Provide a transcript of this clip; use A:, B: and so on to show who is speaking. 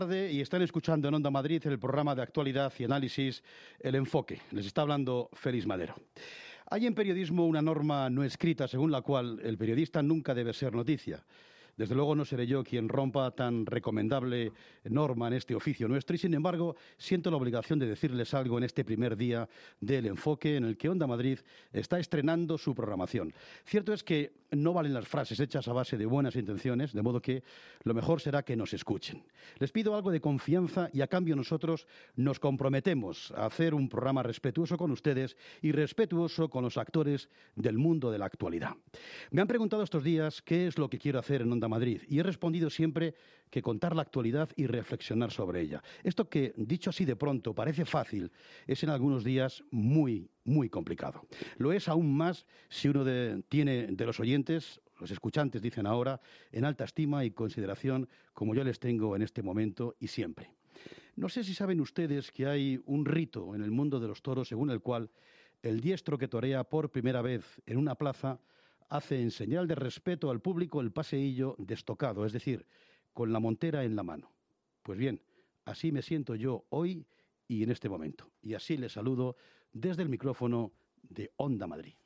A: Tarde y están escuchando en Onda Madrid el programa de actualidad y análisis El Enfoque. Les está hablando Félix Madero. Hay en periodismo una norma no escrita según la cual el periodista nunca debe ser noticia. Desde luego no seré yo quien rompa tan recomendable norma en este oficio nuestro y, sin embargo, siento la obligación de decirles algo en este primer día del Enfoque en el que Onda Madrid está estrenando su programación. Cierto es que no valen las frases hechas a base de buenas intenciones, de modo que lo mejor será que nos escuchen. Les pido algo de confianza y a cambio nosotros nos comprometemos a hacer un programa respetuoso con ustedes y respetuoso con los actores del mundo de la actualidad. Me han preguntado estos días qué es lo que quiero hacer en Onda Madrid y he respondido siempre que contar la actualidad y reflexionar sobre ella. Esto que, dicho así de pronto, parece fácil, es en algunos días muy complicado. Lo es aún más si uno tiene de los oyentes, los escuchantes dicen ahora, en alta estima y consideración como yo les tengo en este momento y siempre. No sé si saben ustedes que hay un rito en el mundo de los toros según el cual el diestro que torea por primera vez en una plaza hace en señal de respeto al público el paseillo destocado, es decir, con la montera en la mano. Pues bien, así me siento yo hoy y en este momento. Y así les saludo desde el micrófono de Onda Madrid.